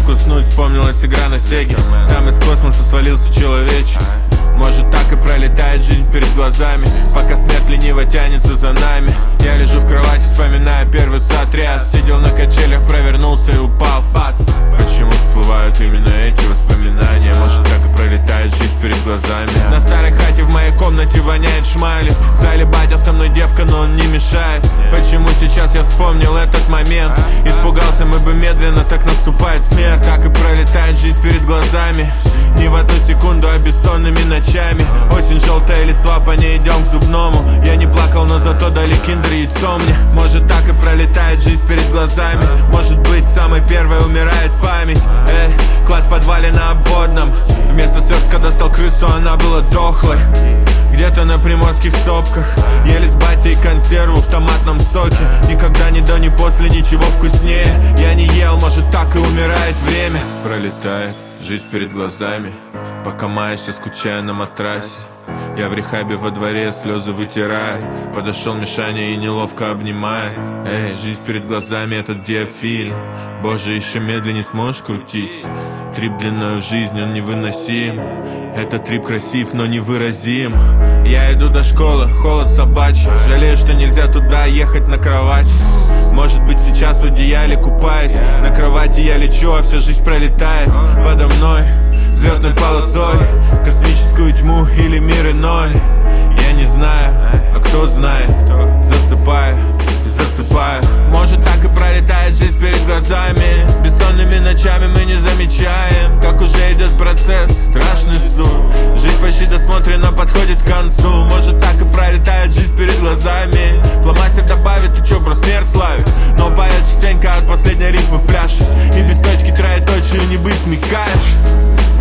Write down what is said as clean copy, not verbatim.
мог уснуть, вспомнилась игра на Сеге. Там из космоса свалился человечек. Может, так и пролетает жизнь перед глазами, пока смерть лениво тянется за нами. Я лежу в кровати, вспоминая первый сотряс. Сидел на качелях, провернулся и упал, бац. Почему всплывают именно эти воспоминания? Может, так и пролетает жизнь перед глазами. На старой хате в моей комнате воняет шмали. В зале батя со мной девка, но он не мешает. Почему сейчас я вспомнил этот момент? Испугался, мы бы медленно, так наступает смерть. Так и пролетает жизнь перед глазами. Не в одну секунду, а бессонными ночами. Осень, желтая листва, по ней идем к зубному. Я не плакал, но зато дали киндер яйцо мне. Может, так и пролетает жизнь перед глазами. Может быть, самой первой умирает память. Клад в подвале на обводном. Вместо свертка достал крысу, она была дохлой. Где-то на приморских сопках ели с батей консерву в томатном соке. Никогда ни до, ни после ничего вкуснее я не ел, может, так и умирает время. Пролетает жизнь перед глазами, пока маешься, скучая на матрасе. Я в рехабе во дворе, слезы вытирая. Подошел Мишаня и неловко обнимая. Жизнь перед глазами, этот диафильм. Боже, еще медленнее сможешь крутить? Трип длиною жизнь, он невыносим. Этот трип красив, но невыразим. Я иду до школы, холод собачий. Жалею, что нельзя туда ехать на кровать. Может быть, сейчас в одеяле купаясь. На кровати я лечу, а вся жизнь пролетает подо мной взлетной полосой. Космическую тьму или мир иной, я не знаю, а кто знает. Засыпаю, засыпаю. Может, так и пролетает жизнь перед глазами. Бессонными ночами мы не замечаем, как уже идет процесс, страшный сон. Жизнь почти досмотрена, подходит к концу. Может, так и пролетает жизнь перед глазами. Фломастер добавит, ты чё, про смерть славит. Но поэт частенько от последней рифмы пляшет. И без точки троеточие не быть смекаешь.